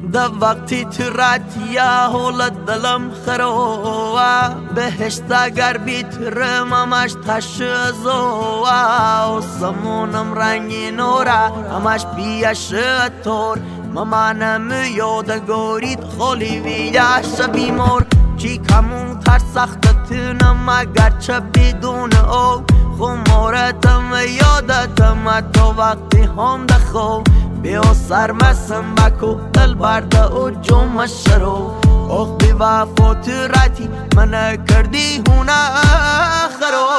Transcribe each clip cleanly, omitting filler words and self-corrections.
ده وقتی تو راتیا حول دلم خروه بهشت اگر بیتر ممش تشزوه و سمونم رنگی نوره همش بیش تور ممانم یادگارید خالی ویدش بیمار چی کمون تر سختتونم اگرچه بدون او خمارتم یادتم تو وقتی هم دخو بیا سرمسم بکو دل برده و جمعش رو اوخ بی وفا تو راتی من کردی هونه خرو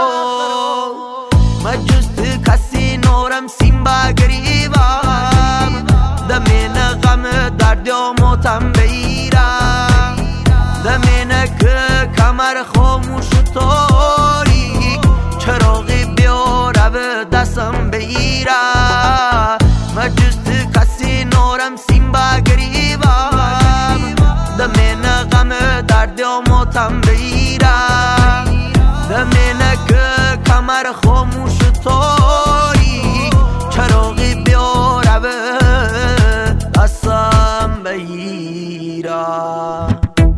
مجوز تو کسی نورم سیم بگریبم دمین غم درد یا موتم بیرم دمین که کمر خاموش و تاریک چراغی بیاره به دستم بیرم مجوز تو کسی نورم سیم بگریبم دمین غم درد یا موتم بیرم دمین که کمر خاموش و تاریک چراغی بیاره به دستم بیرم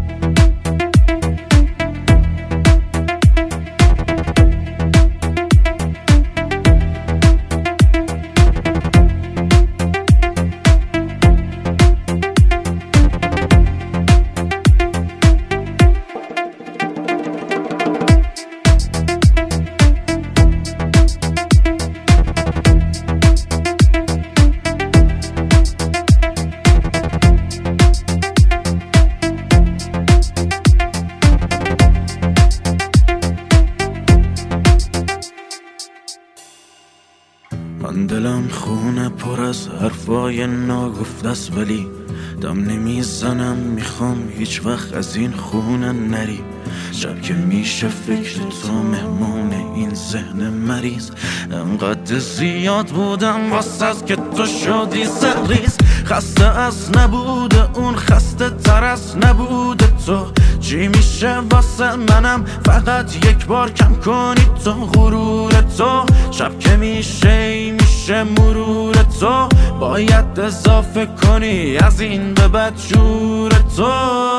من دلم خونه پر از حرفای ناگفته است ولی دم نمیزنم میخوام هیچ وقت از این خونه نری شب که میشه فکر تو مهمون این ذهن مریض انقدر زیاد بودم واسه که تو شدی سریز خسته از نبوده اون خسته تر از نبوده تو چی میشه واسه منم فقط یک بار کم کنی تو غرور تو شب که میشه مرور تو باید اضافه کنی از این به بد شور تو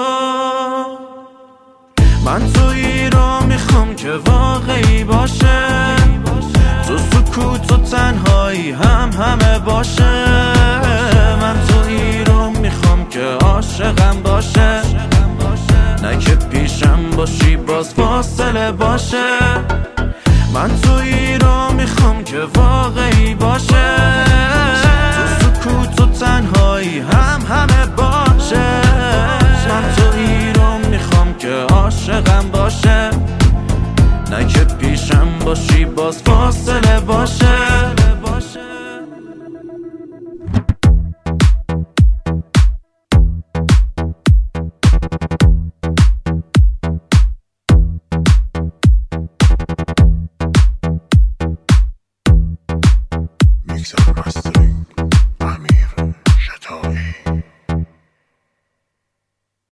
من تویی رو میخوام که واقعی باشه تو سکوت و تنهایی همه باشه من تویی رو میخوام که عاشقم باشه نه که پیشم باشی باز فاصله باشه من تویی رو میخوام که واقعی باشه تو سکوت و تنهایی همه باشه من تویی رو میخوام که عاشقم باشه نه که پیشم باشی باز فاصله باشه